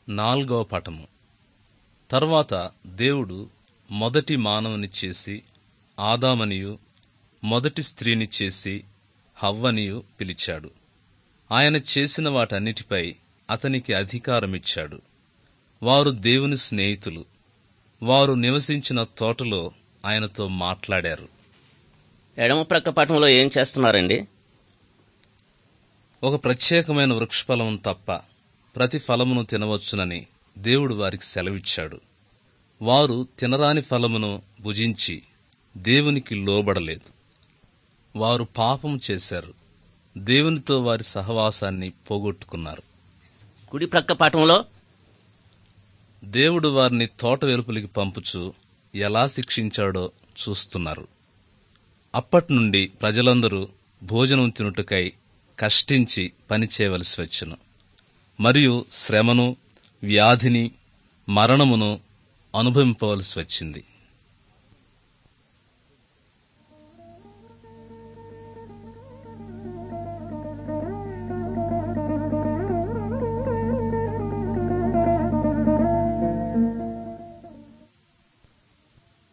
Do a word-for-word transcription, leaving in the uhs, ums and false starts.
నాల్గవ పటము. తరువాత దేవుడు మొదటి మానవుని చేసి ఆదామనియు, మొదటి స్త్రీని చేసి హవ్వనియు పిలిచాడు. ఆయన చేసిన వాటన్నిటిపై అతనికి అధికారమిచ్చాడు. వారు దేవుని స్నేహితులు. వారు నివసించిన తోటలో ఆయనతో మాట్లాడారు. ఎడమ ప్రక్క పటంలో ఏం చేస్తున్నారండి? ఒక ప్రత్యేకమైన వృక్షఫలమును తప్ప ప్రతి ఫలమును తినవచ్చునని దేవుడు వారికి సెలవిచ్చాడు. వారు తినరాని ఫలమును భుజించి దేవునికి లోబడలేదు. వారు పాపము చేశారు. దేవునితో వారి సహవాసాన్ని పోగొట్టుకున్నారు. కుడి ప్రక్క పటంలో దేవుడు వారిని తోట వెలుపలికి పంపుచు ఎలా శిక్షించాడో చూస్తున్నారు. అప్పట్నుండి ప్రజలందరూ భోజనం తినుటకై కష్టించి పనిచేయవలసి వచ్చును. మరియు శ్రమను, వ్యాధిని, మరణమును అనుభవింపవలసి వచ్చింది.